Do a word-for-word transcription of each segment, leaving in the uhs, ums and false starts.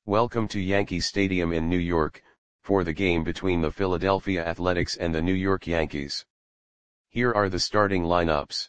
Welcome to Yankee Stadium in New York, for the game between the Philadelphia Athletics and the New York Yankees. Here are the starting lineups.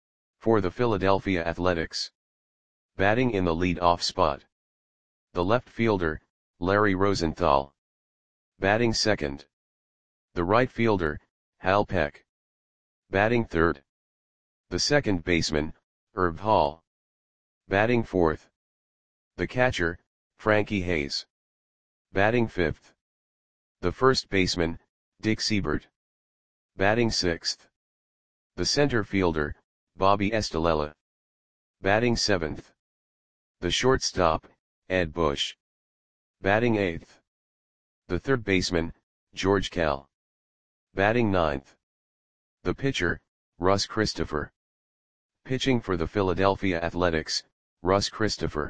For the Philadelphia Athletics. Batting in the lead-off spot. The left fielder, Larry Rosenthal. Batting second. The right fielder, Hal Peck. Batting third. The second baseman, Herb Hall. Batting fourth. The catcher, Frankie Hayes. Batting fifth. The first baseman, Dick Seibert. Batting sixth. The center fielder, Bobby Estalella. Batting seventh. The shortstop, Ed Bush. Batting eighth. The third baseman, George Kell. Batting ninth. The pitcher, Russ Christopher. Pitching for the Philadelphia Athletics, Russ Christopher.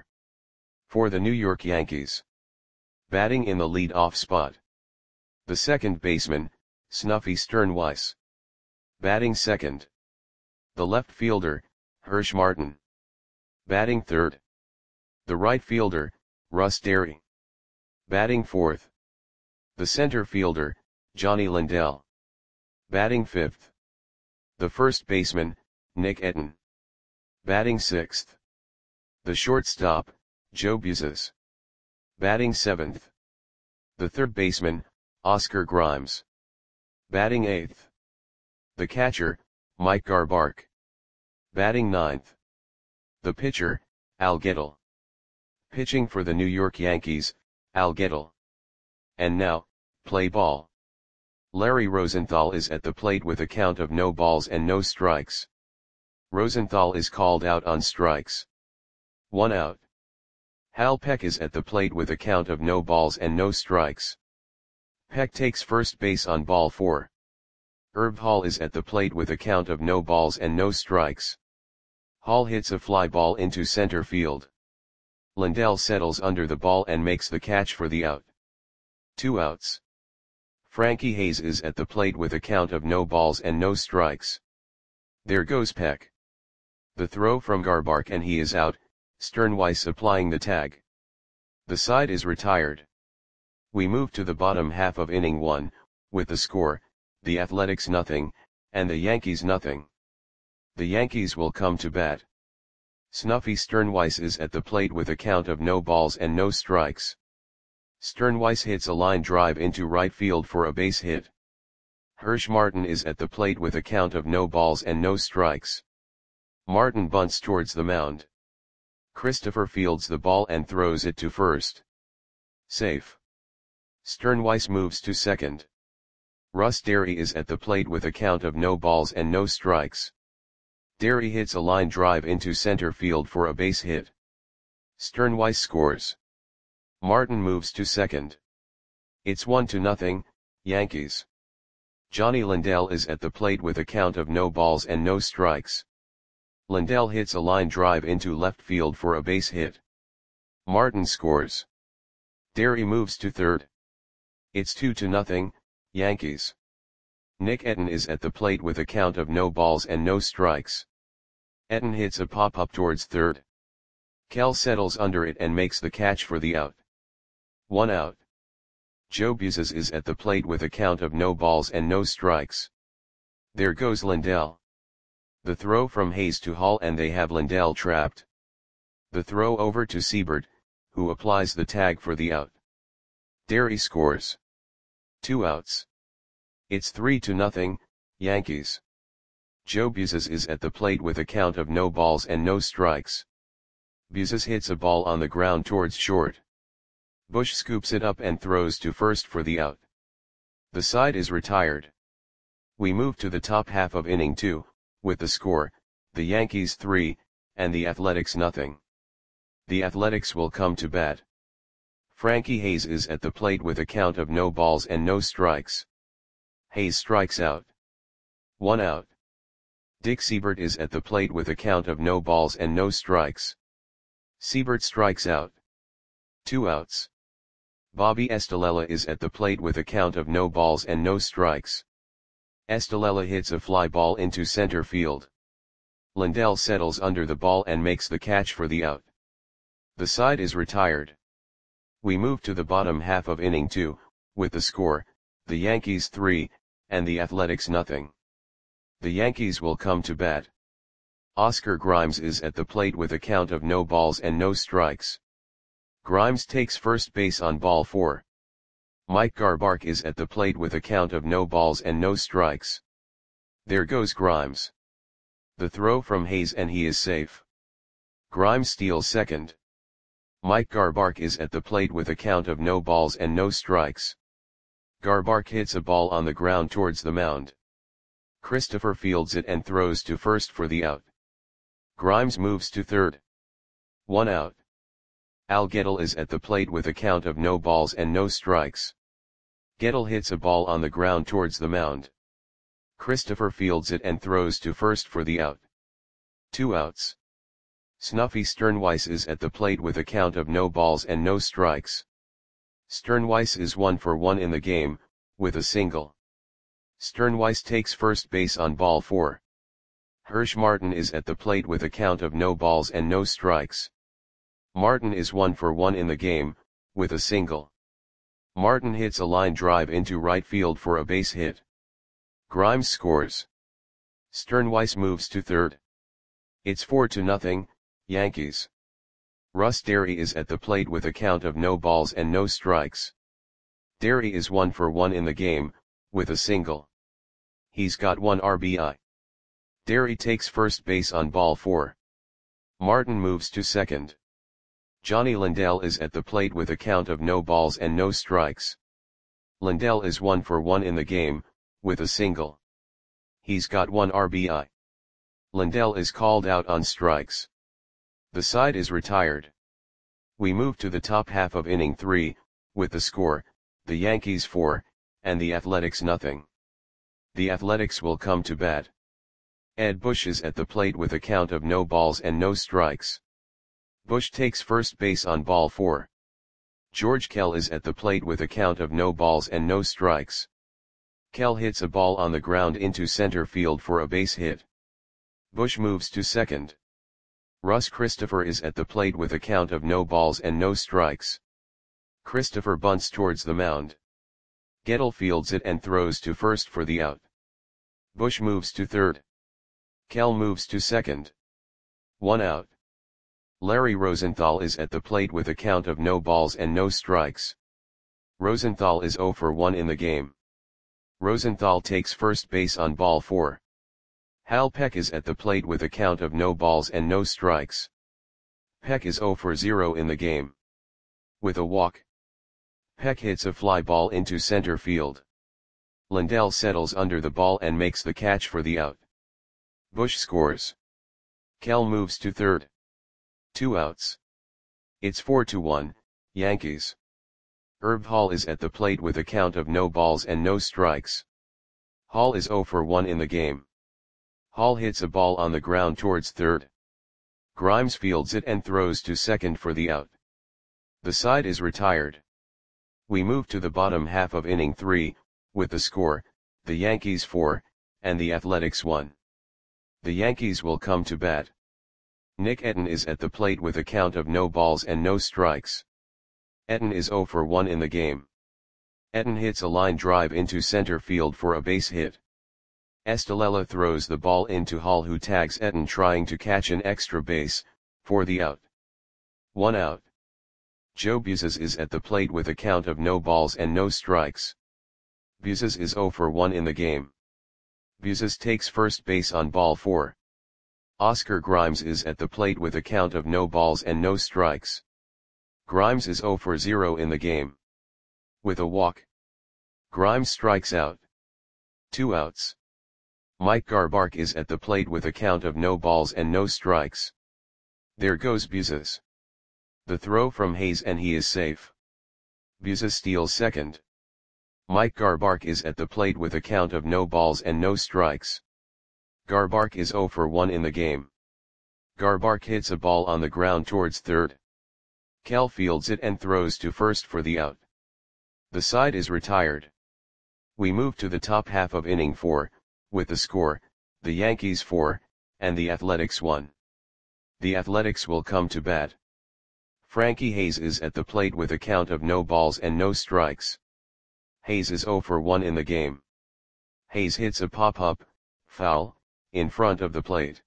For the New York Yankees. Batting in the lead-off spot. The second baseman, Snuffy Sternweiss. Batting second. The left fielder, Hirsch Martin. Batting third. The right fielder, Russ Derry. Batting fourth. The center fielder, Johnny Lindell. Batting fifth. The first baseman, Nick Etten. Batting sixth. The shortstop, Joe Buzzes. Batting seventh. The third baseman, Oscar Grimes. Batting eighth. The catcher, Mike Garbark. Batting ninth. The pitcher, Al Gettle. Pitching for the New York Yankees, Al Gettle. And now, play ball. Larry Rosenthal is at the plate with a count of no balls and no strikes. Rosenthal is called out on strikes. One out. Hal Peck is at the plate with a count of no balls and no strikes. Peck takes first base on ball four. Herb Hall is at the plate with a count of no balls and no strikes. Hall hits a fly ball into center field. Lindell settles under the ball and makes the catch for the out. Two outs. Frankie Hayes is at the plate with a count of no balls and no strikes. There goes Peck. The throw from Garbark and he is out, Sternweiss applying the tag. The side is retired. We move to the bottom half of inning one, with the score, the Athletics nothing, and the Yankees nothing. The Yankees will come to bat. Snuffy Sternweiss is at the plate with a count of no balls and no strikes. Sternweiss hits a line drive into right field for a base hit. Hirsch Martin is at the plate with a count of no balls and no strikes. Martin bunts towards the mound. Christopher fields the ball and throws it to first. Safe. Sternweiss moves to second. Russ Derry is at the plate with a count of no balls and no strikes. Derry hits a line drive into center field for a base hit. Sternweiss scores. Martin moves to second. It's one to nothing, Yankees. Johnny Lindell is at the plate with a count of no balls and no strikes. Lindell hits a line drive into left field for a base hit. Martin scores. Derry moves to third. It's two to nothing, Yankees. Nick Etten is at the plate with a count of no balls and no strikes. Etten hits a pop-up towards third. Kell settles under it and makes the catch for the out. One out. Joe Buzzes is at the plate with a count of no balls and no strikes. There goes Lindell. The throw from Hayes to Hall and they have Lindell trapped. The throw over to Seibert, who applies the tag for the out. Derry scores. Two outs. It's three to nothing, Yankees. Joe Buzzes is at the plate with a count of no balls and no strikes. Buzzes hits a ball on the ground towards short. Bush scoops it up and throws to first for the out. The side is retired. We move to the top half of inning two, with the score, the Yankees three, and the Athletics nothing. The Athletics will come to bat. Frankie Hayes is at the plate with a count of no balls and no strikes. Hayes strikes out. One out. Dick Seibert is at the plate with a count of no balls and no strikes. Seibert strikes out. Two outs. Bobby Estalella is at the plate with a count of no balls and no strikes. Estalella hits a fly ball into center field. Lindell settles under the ball and makes the catch for the out. The side is retired. We move to the bottom half of inning two, with the score, the Yankees three, and the Athletics nothing. The Yankees will come to bat. Oscar Grimes is at the plate with a count of no balls and no strikes. Grimes takes first base on ball four. Mike Garbark is at the plate with a count of no balls and no strikes. There goes Grimes. The throw from Hayes and he is safe. Grimes steals second. Mike Garbark is at the plate with a count of no balls and no strikes. Garbark hits a ball on the ground towards the mound. Christopher fields it and throws to first for the out. Grimes moves to third. One out. Al Gettle is at the plate with a count of no balls and no strikes. Gettle hits a ball on the ground towards the mound. Christopher fields it and throws to first for the out. Two outs. Snuffy Sternweiss is at the plate with a count of no balls and no strikes. Sternweiss is one for one in the game, with a single. Sternweiss takes first base on ball four. Hirsch Martin is at the plate with a count of no balls and no strikes. Martin is one for one in the game, with a single. Martin hits a line drive into right field for a base hit. Grimes scores. Sternweiss moves to third. It's four to nothing, Yankees. Russ Derry is at the plate with a count of no balls and no strikes. Derry is one for one in the game, with a single. He's got one R B I. Derry takes first base on ball four. Martin moves to second. Johnny Lindell is at the plate with a count of no balls and no strikes. Lindell is one for one in the game, with a single. He's got one R B I. Lindell is called out on strikes. The side is retired. We move to the top half of inning three, with the score, the Yankees four, and the Athletics nothing. The Athletics will come to bat. Ed Bush is at the plate with a count of no balls and no strikes. Bush takes first base on ball four. George Kell is at the plate with a count of no balls and no strikes. Kell hits a ball on the ground into center field for a base hit. Bush moves to second. Russ Christopher is at the plate with a count of no balls and no strikes. Christopher bunts towards the mound. Gettle fields it and throws to first for the out. Bush moves to third. Kell moves to second. One out. Larry Rosenthal is at the plate with a count of no balls and no strikes. Rosenthal is zero for one in the game. Rosenthal takes first base on ball four. Hal Peck is at the plate with a count of no balls and no strikes. Peck is zero for zero in the game. With a walk, Peck hits a fly ball into center field. Lindell settles under the ball and makes the catch for the out. Bush scores. Kell moves to third. Two outs. It's four to one, Yankees. Herb Hall is at the plate with a count of no balls and no strikes. Hall is zero for one in the game. Hall hits a ball on the ground towards third. Grimes fields it and throws to second for the out. The side is retired. We move to the bottom half of inning three, with the score, the Yankees four, and the Athletics one. The Yankees will come to bat. Nick Etten is at the plate with a count of no balls and no strikes. Etten is zero for one in the game. Etten hits a line drive into center field for a base hit. Estelella throws the ball into Hall, who tags Etten trying to catch an extra base, for the out. One out. Joe Buzes is at the plate with a count of no balls and no strikes. Buzes is zero for one in the game. Buzes takes first base on ball four. Oscar Grimes is at the plate with a count of no balls and no strikes. Grimes is zero for zero in the game. With a walk, Grimes strikes out. Two outs. Mike Garbark is at the plate with a count of no balls and no strikes. There goes Buzes. The throw from Hayes and he is safe. Buzes steals second. Mike Garbark is at the plate with a count of no balls and no strikes. Garbark is zero for one in the game. Garbark hits a ball on the ground towards third. Kell fields it and throws to first for the out. The side is retired. We move to the top half of inning four, with the score, the Yankees four, and the Athletics one. The Athletics will come to bat. Frankie Hayes is at the plate with a count of no balls and no strikes. Hayes is zero for one in the game. Hayes hits a pop-up, foul, in front of the plate.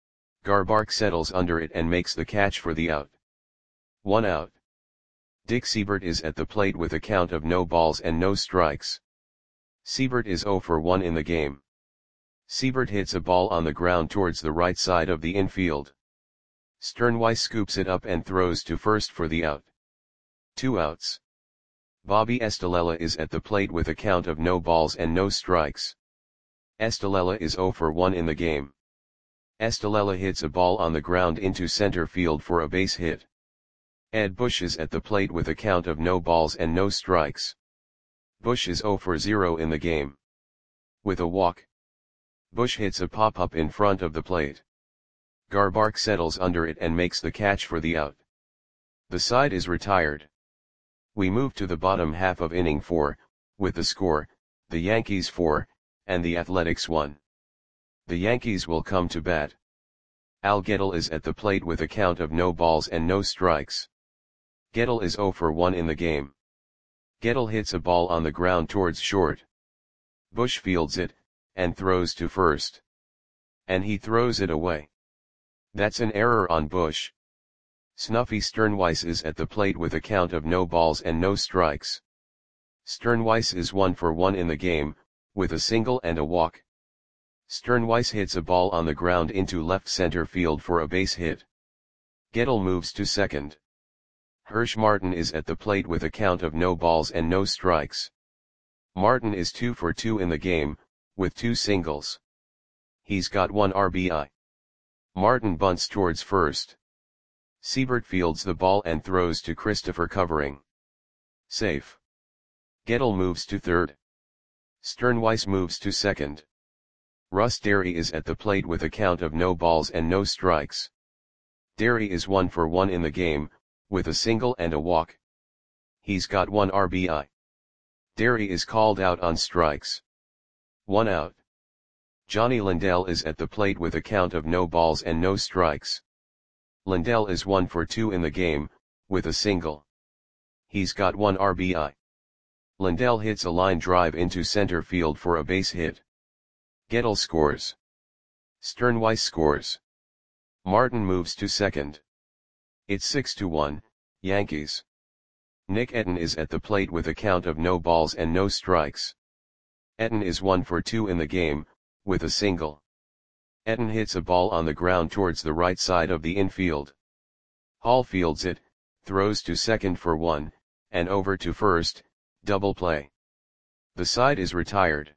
Garbark settles under it and makes the catch for the out. One out. Dick Seibert is at the plate with a count of no balls and no strikes. Seibert is zero for one in the game. Seibert hits a ball on the ground towards the right side of the infield. Sternweiss scoops it up and throws to first for the out. Two outs. Bobby Estalella is at the plate with a count of no balls and no strikes. Estalella is zero for one in the game. Estalella hits a ball on the ground into center field for a base hit. Ed Bush is at the plate with a count of no balls and no strikes. Bush is zero for zero in the game. With a walk, Bush hits a pop-up in front of the plate. Garbark settles under it and makes the catch for the out. The side is retired. We move to the bottom half of inning four, with the score, the Yankees four, and the Athletics one. The Yankees will come to bat. Al Gettle is at the plate with a count of no balls and no strikes. Gettle is zero for one in the game. Gettle hits a ball on the ground towards short. Bush fields it, and throws to first. And he throws it away. That's an error on Bush. Snuffy Sternweiss is at the plate with a count of no balls and no strikes. Sternweiss is one for one in the game, with a single and a walk. Sternweiss hits a ball on the ground into left center field for a base hit. Gettle moves to second. Hirsch Martin is at the plate with a count of no balls and no strikes. Martin is two for two in the game, with two singles. He's got one R B I. Martin bunts towards first. Seibert fields the ball and throws to Christopher covering. Safe. Gettle moves to third. Sternweiss moves to second. Russ Derry is at the plate with a count of no balls and no strikes. Derry is one for one in the game, with a single and a walk. He's got one R B I. Derry is called out on strikes. One out. Johnny Lindell is at the plate with a count of no balls and no strikes. Lindell is one for two in the game, with a single. He's got one R B I. Lindell hits a line drive into center field for a base hit. Gettle scores. Sternweiss scores. Martin moves to second. It's six to one, Yankees. Nick Etten is at the plate with a count of no balls and no strikes. Etten is one for two in the game, with a single. Etten hits a ball on the ground towards the right side of the infield. Hall fields it, throws to second for one, and over to first, double play. The side is retired.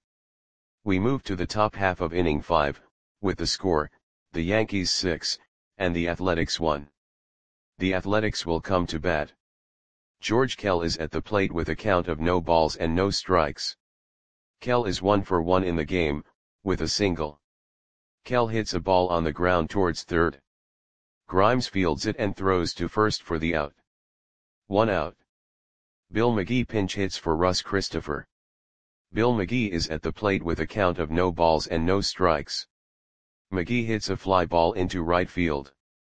We move to the top half of inning five, with the score, the Yankees six, and the Athletics one. The Athletics will come to bat. George Kell is at the plate with a count of no balls and no strikes. Kell is one for one in the game, with a single. Kell hits a ball on the ground towards third. Grimes fields it and throws to first for the out. One out. Bill McGee pinch hits for Russ Christopher. Bill McGee is at the plate with a count of no balls and no strikes. McGee hits a fly ball into right field.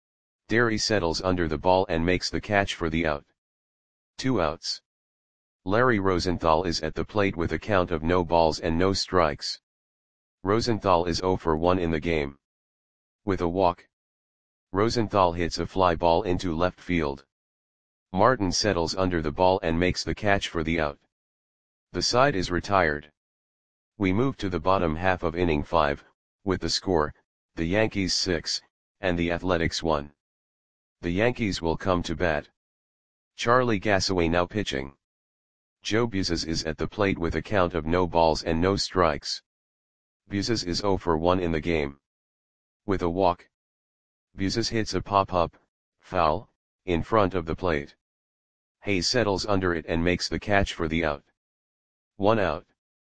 Derry settles under the ball and makes the catch for the out. Two outs. Larry Rosenthal is at the plate with a count of no balls and no strikes. Rosenthal is zero for one in the game. With a walk, Rosenthal hits a fly ball into left field. Martin settles under the ball and makes the catch for the out. The side is retired. We move to the bottom half of inning five, with the score, the Yankees six, and the Athletics one. The Yankees will come to bat. Charlie Gassaway now pitching. Joe Buzas is at the plate with a count of no balls and no strikes. Buzas is zero for one in the game. With a walk, Buzas hits a pop-up, foul, in front of the plate. Hayes settles under it and makes the catch for the out. One out.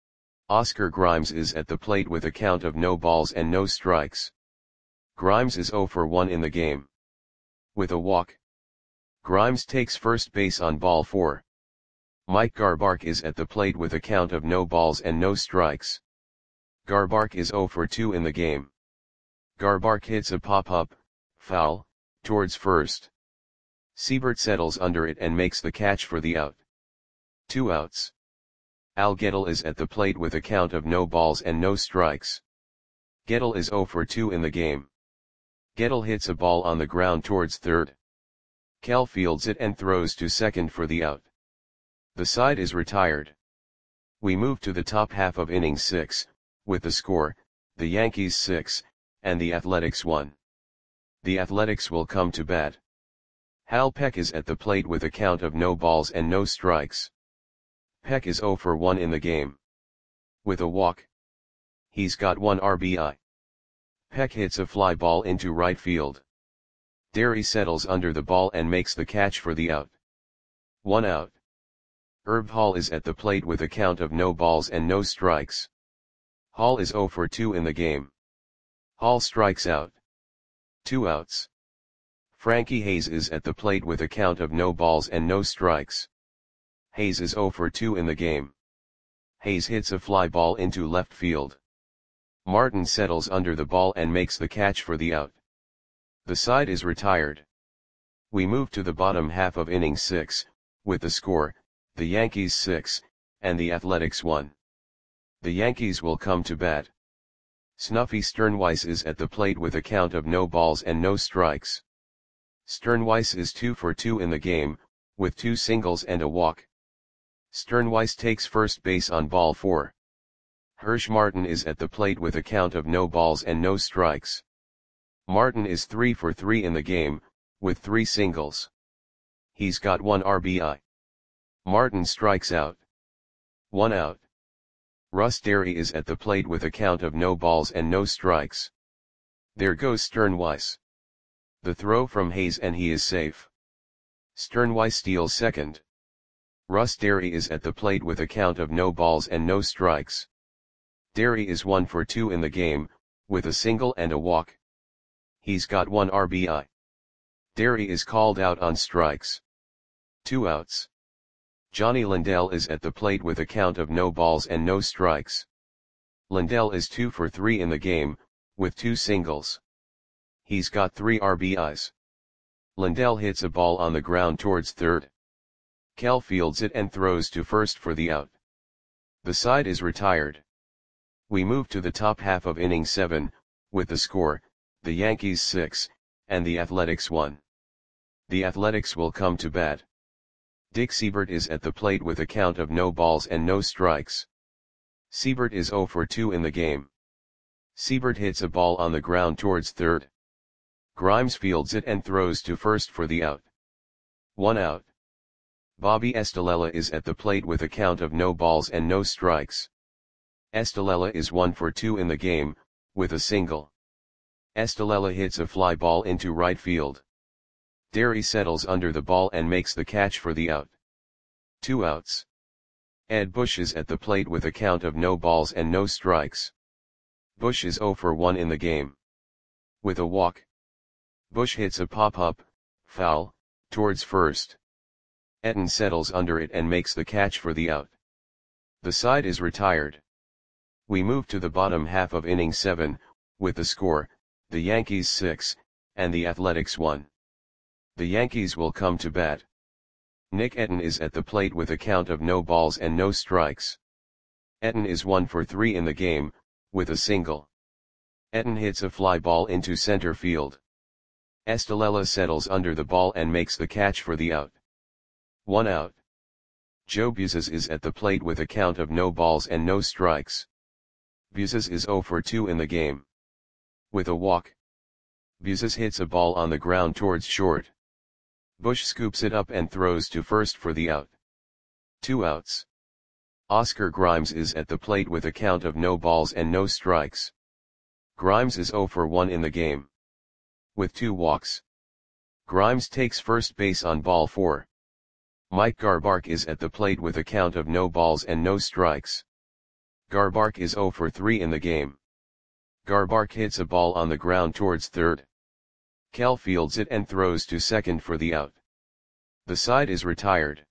Oscar Grimes is at the plate with a count of no balls and no strikes. Grimes is zero for one in the game. With a walk, Grimes takes first base on ball four. Mike Garbark is at the plate with a count of no balls and no strikes. Garbark is zero for two in the game. Garbark hits a pop-up, foul, towards first. Siebert settles under it and makes the catch for the out. Two outs. Al Gettle is at the plate with a count of no balls and no strikes. Gettle is oh for two in the game. Gettle hits a ball on the ground towards third. Cal fields it and throws to second for the out. The side is retired. We move to the top half of inning six, with the score, the Yankees six, and the Athletics one. The Athletics will come to bat. Hal Peck is at the plate with a count of no balls and no strikes. Peck is oh for one in the game. With a walk. He's got one R B I. Peck hits a fly ball into right field. Derry settles under the ball and makes the catch for the out. One out. Herb Hall is at the plate with a count of no balls and no strikes. Hall is oh for two in the game. Hall strikes out. Two outs. Frankie Hayes is at the plate with a count of no balls and no strikes. Hayes is oh for two in the game. Hayes hits a fly ball into left field. Martin settles under the ball and makes the catch for the out. The side is retired. We move to the bottom half of inning six, with the score, the Yankees six, and the Athletics one. The Yankees will come to bat. Snuffy Sternweiss is at the plate with a count of no balls and no strikes. Sternweiss is two for two in the game, with two singles and a walk. Sternweiss takes first base on ball four. Hirsch Martin is at the plate with a count of no balls and no strikes. Martin is three for three in the game, with three singles. He's got one R B I. Martin strikes out. One out. Russ Derry is at the plate with a count of no balls and no strikes. There goes Sternweiss. The throw from Hayes and he is safe. Sternweiss steals second. Russ Derry is at the plate with a count of no balls and no strikes. Derry is one for two in the game, with a single and a walk. He's got one R B I. Derry is called out on strikes. Two outs. Johnny Lindell is at the plate with a count of no balls and no strikes. Lindell is two for three in the game, with two singles. He's got three R B Is. Lindell hits a ball on the ground towards third. Cal fields it and throws to first for the out. The side is retired. We move to the top half of inning seven, with the score, the Yankees six, and the Athletics one. The Athletics will come to bat. Dick Siebert is at the plate with a count of no balls and no strikes. Siebert is oh for two in the game. Siebert hits a ball on the ground towards third. Grimes fields it and throws to first for the out. One out. Bobby Estalella is at the plate with a count of no balls and no strikes. Estalella is one for two in the game, with a single. Estalella hits a fly ball into right field. Derry settles under the ball and makes the catch for the out. Two outs. Ed Bush is at the plate with a count of no balls and no strikes. Bush is oh for one in the game. With a walk. Bush hits a pop-up, foul, towards first. Etten settles under it and makes the catch for the out. The side is retired. We move to the bottom half of inning seven, with the score, the Yankees six, and the Athletics one. The Yankees will come to bat. Nick Etten is at the plate with a count of no balls and no strikes. Etten is one for three in the game, with a single. Etten hits a fly ball into center field. Estalella settles under the ball and makes the catch for the out. One out. Joe Buzes is at the plate with a count of no balls and no strikes. Buzes is oh for two in the game. With a walk. Buzes hits a ball on the ground towards short. Bush scoops it up and throws to first for the out. Two outs. Oscar Grimes is at the plate with a count of no balls and no strikes. Grimes is oh for one in the game. With two walks. Grimes takes first base on ball four. Mike Garbark is at the plate with a count of no balls and no strikes. Garbark is oh for three in the game. Garbark hits a ball on the ground towards third. Cal fields it and throws to second for the out. The side is retired.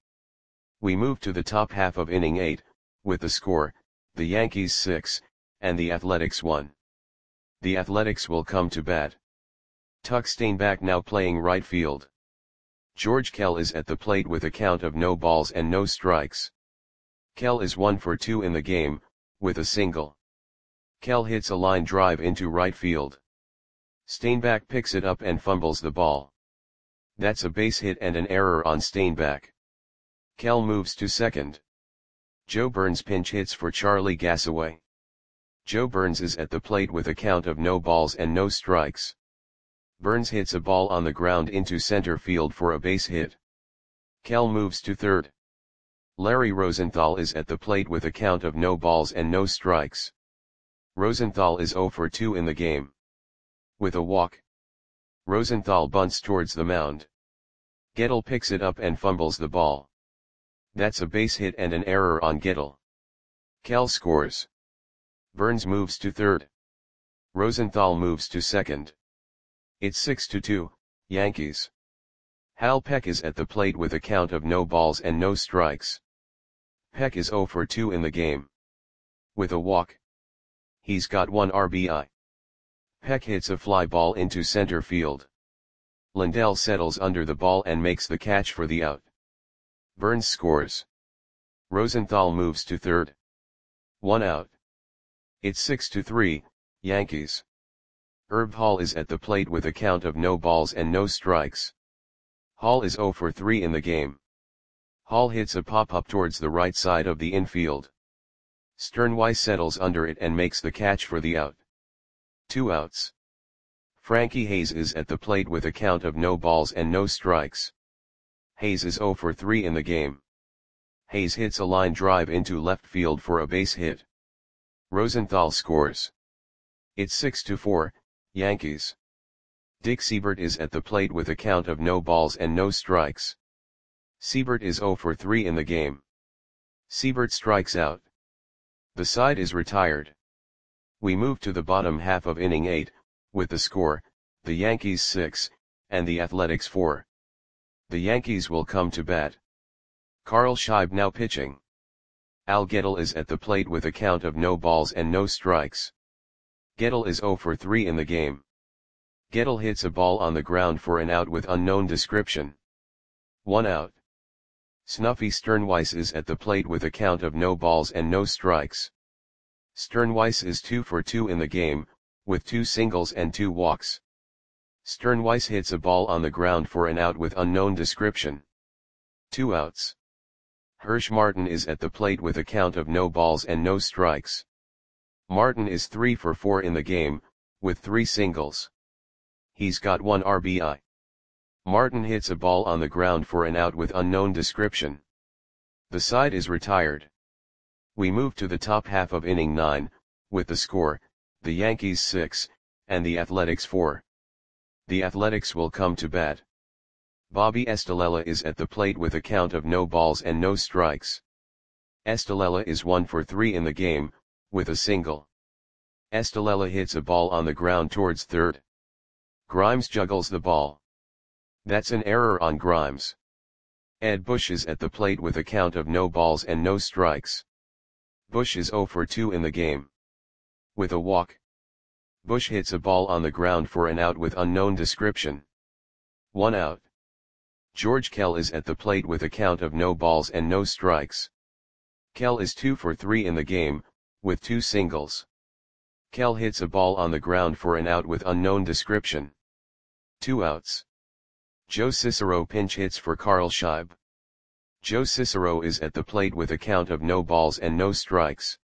We move to the top half of inning eight, with the score, the Yankees six, and the Athletics one. The Athletics will come to bat. Tuck Stainback now playing right field. George Kell is at the plate with a count of no balls and no strikes. Kell is one for two in the game, with a single. Kell hits a line drive into right field. Steinbach picks it up and fumbles the ball. That's a base hit and an error on Steinbach. Kell moves to second. Joe Burns pinch hits for Charlie Gassaway. Joe Burns is at the plate with a count of no balls and no strikes. Burns hits a ball on the ground into center field for a base hit. Kell moves to third. Larry Rosenthal is at the plate with a count of no balls and no strikes. Rosenthal is zero for two in the game. With a walk, Rosenthal bunts towards the mound. Gettle picks it up and fumbles the ball. That's a base hit and an error on Gettle. Kell scores. Burns moves to third. Rosenthal moves to second. It's six to two, Yankees. Hal Peck is at the plate with a count of no balls and no strikes. Peck is zero for two in the game. With a walk, he's got one R B I. Peck hits a fly ball into center field. Lindell settles under the ball and makes the catch for the out. Burns scores. Rosenthal moves to third. One out. It's six to three, Yankees. Herb Hall is at the plate with a count of no balls and no strikes. Hall is zero for three in the game. Hall hits a pop-up towards the right side of the infield. Sternweiss settles under it and makes the catch for the out. Two outs. Frankie Hayes is at the plate with a count of no balls and no strikes. Hayes is zero for three in the game. Hayes hits a line drive into left field for a base hit. Rosenthal scores. It's six to four, Yankees. Dick Siebert is at the plate with a count of no balls and no strikes. Siebert is zero for three in the game. Siebert strikes out. The side is retired. We move to the bottom half of inning eight, with the score, the Yankees six, and the Athletics four. The Yankees will come to bat. Carl Scheib now pitching. Al Gettle is at the plate with a count of no balls and no strikes. Gettle is zero for three in the game. Gettle hits a ball on the ground for an out with unknown description. One out. Snuffy Sternweiss is at the plate with a count of no balls and no strikes. Sternweiss is two for two in the game, with two singles and two walks. Sternweiss hits a ball on the ground for an out with unknown description. Two outs. Hirsch Martin is at the plate with a count of no balls and no strikes. Martin is three for four in the game, with three singles. He's got one R B I. Martin hits a ball on the ground for an out with unknown description. The side is retired. We move to the top half of inning nine, with the score, the Yankees six, and the Athletics four. The Athletics will come to bat. Bobby Estalella is at the plate with a count of no balls and no strikes. Estalella is one for three in the game, with a single. Estalella hits a ball on the ground towards third. Grimes juggles the ball. That's an error on Grimes. Ed Bush is at the plate with a count of no balls and no strikes. Bush is zero for two in the game. With a walk, Bush hits a ball on the ground for an out with unknown description. One out. George Kell is at the plate with a count of no balls and no strikes. Kell is two for three in the game, with two singles. Kell hits a ball on the ground for an out with unknown description. Two outs. Joe Cicero pinch hits for Carl Scheib. Joe Cicero is at the plate with a count of no balls and no strikes.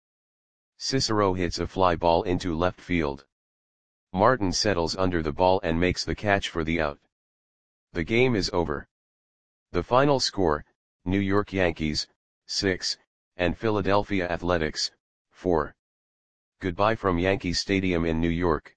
Cicero hits a fly ball into left field. Martin settles under the ball and makes the catch for the out. The game is over. The final score, New York Yankees, six, and Philadelphia Athletics, four. Goodbye from Yankee Stadium in New York.